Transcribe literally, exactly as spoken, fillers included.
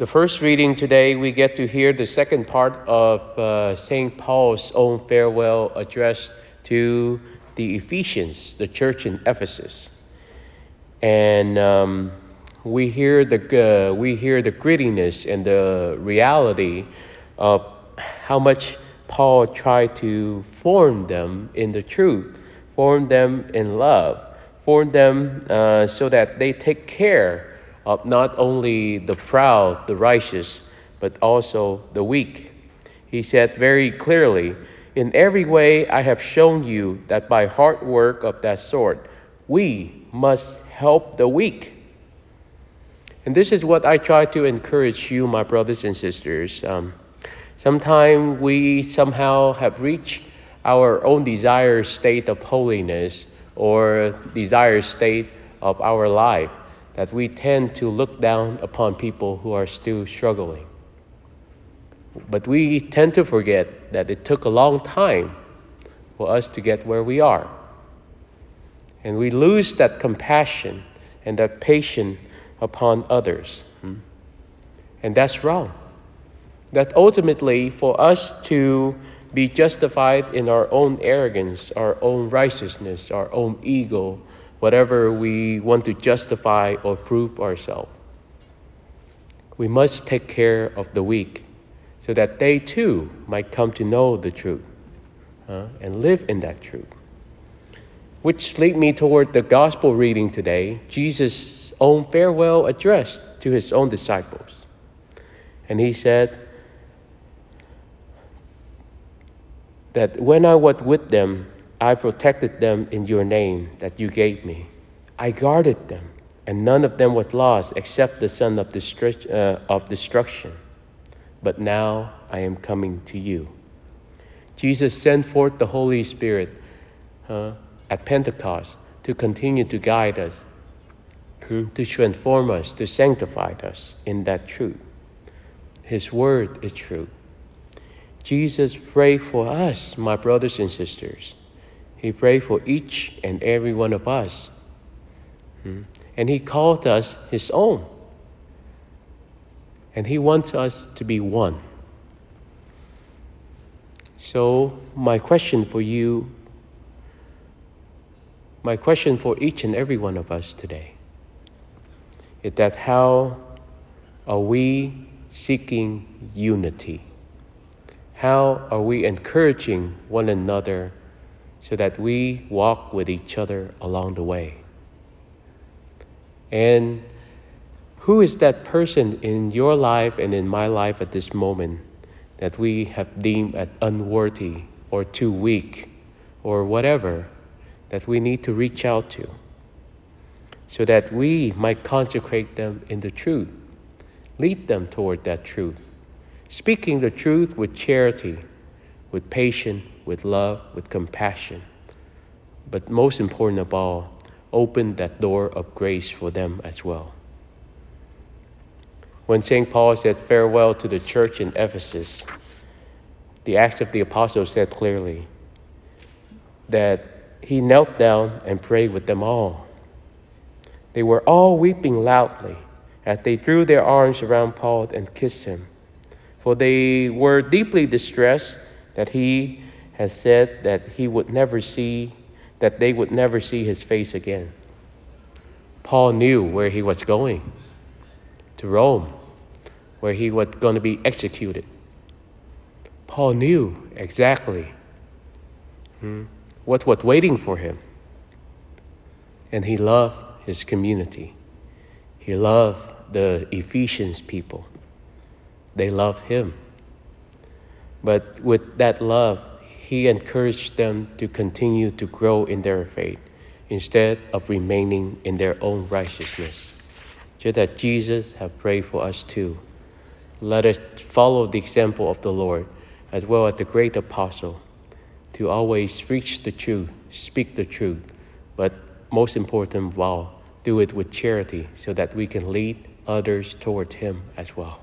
The first reading today, we get to hear the second part of uh, Saint Paul's own farewell address to the Ephesians, the church in Ephesus. And um, we hear the uh, we hear the grittiness and the reality of how much Paul tried to form them in the truth, form them in love, form them uh, so that they take care of not only the proud, the righteous, but also the weak. He said very clearly, "In every way I have shown you that by hard work of that sort, we must help the weak." And this is what I try to encourage you, my brothers and sisters. Um, sometimes we somehow have reached our own desired state of holiness or desired state of our life, that we tend to look down upon people who are still struggling. But we tend to forget that it took a long time for us to get where we are. And we lose that compassion and that patience upon others. And that's wrong. That ultimately, for us to be justified in our own arrogance, our own righteousness, our own ego, whatever we want to justify or prove ourselves, we must take care of the weak so that they too might come to know the truth uh, and live in that truth. Which lead me toward the gospel reading today, Jesus' own farewell address to his own disciples. And he said that when I was with them, I protected them in your name that you gave me. I guarded them, and none of them was lost except the son of, destru- uh, of destruction. But now I am coming to you. Jesus sent forth the Holy Spirit uh, at Pentecost to continue to guide us, to transform us, to sanctify us in that truth. His word is true. Jesus prayed for us, my brothers and sisters. He prayed for each and every one of us. And he called us his own. And he wants us to be one. So my question for you, my question for each and every one of us today is that how are we seeking unity? How are we encouraging one another so that we walk with each other along the way? And who is that person in your life and in my life at this moment that we have deemed as unworthy or too weak or whatever that we need to reach out to so that we might consecrate them in the truth, lead them toward that truth, speaking the truth with charity, with patience, with love, with compassion. But most important of all, open that door of grace for them as well. When Saint Paul said farewell to the church in Ephesus, the Acts of the Apostles said clearly that he knelt down and prayed with them all. They were all weeping loudly as they threw their arms around Paul and kissed him, for they were deeply distressed that he had said that he would never see, that they would never see his face again. Paul knew where he was going, to Rome, where he was going to be executed. Paul knew exactly hmm, what was waiting for him. And he loved his community. He loved the Ephesians people. They loved him. But with that love, he encouraged them to continue to grow in their faith instead of remaining in their own righteousness. Just that Jesus has prayed for us too. Let us follow the example of the Lord as well as the great apostle to always preach the truth, speak the truth, but most important of all, do it with charity so that we can lead others toward him as well.